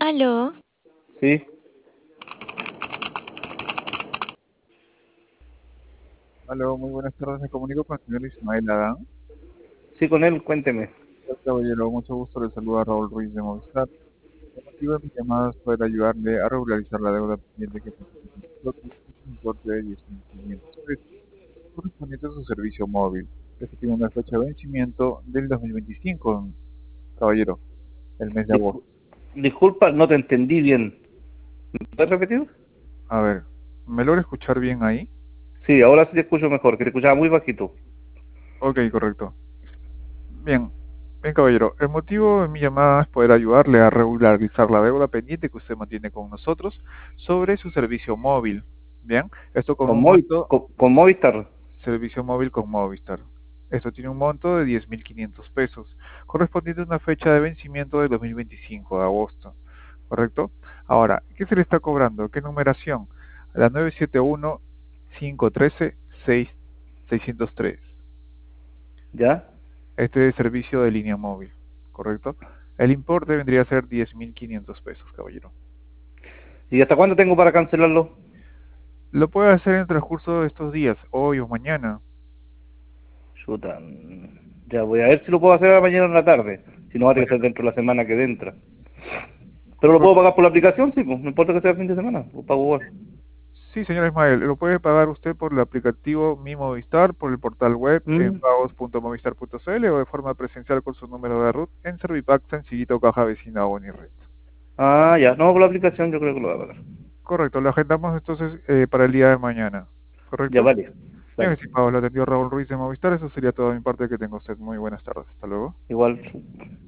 Aló, Sí, Aló, muy buenas tardes. Me comunico con el señor Ismael Adán. sí, con él, cuénteme. Caballero, mucho gusto. Le saluda Raúl Ruiz de Movistar. El motivo de mi llamada es poder ayudarle a regularizar la deuda pendiente que tiene con nosotros, que es un importe de 10.500 pesos, correspondiente a su servicio móvil. Este tiene una fecha de vencimiento del 2025, caballero, el mes de Discu- agosto. disculpa, no te entendí bien. ¿Me puedes repetir? A ver, ¿me logra escuchar bien ahí? Sí, ahora sí te escucho mejor, que te escuchaba muy bajito. Ok, correcto. Bien, bien, caballero. El motivo de mi llamada es poder ayudarle a regularizar la deuda pendiente que usted mantiene con nosotros sobre su servicio móvil. Bien, esto con un monto, Con Movistar. servicio móvil con Movistar. Esto tiene un monto de 10.500 pesos, correspondiente a una fecha de vencimiento de 2025 de agosto. ¿Correcto? Ahora, ¿qué se le está cobrando? ¿Qué numeración? La 971-513-603. ¿Ya? Este servicio de línea móvil, ¿correcto? El importe vendría a ser 10.500 pesos, caballero. ¿Y hasta cuándo tengo para cancelarlo? Lo puede hacer en el transcurso de estos días, hoy o mañana. Chuta, ya voy a ver si lo puedo hacer mañana en la tarde. Si no, va a tener que ser Mañana. dentro de la semana que entra. ¿Pero lo puedo pagar por la aplicación? Sí, pues, no importa que sea fin de semana. Lo pago igual. Sí, señor Ismael, lo puede pagar usted por el aplicativo Mi Movistar, por el portal web en Mm. pagos.movistar.cl o de forma presencial con su número de RUT en Servipack, Sencillito, Caja Vecina o Bonired. Ah, ya. No, por la aplicación yo creo que lo voy a pagar. Correcto, lo agendamos entonces para el día de mañana. Ya, ¿Correcto? vale. Bien, Vale. estimado, lo atendió Raúl Ruiz de Movistar. Eso sería todo de mi parte. Que tenga usted muy buenas tardes. Hasta luego. Igual.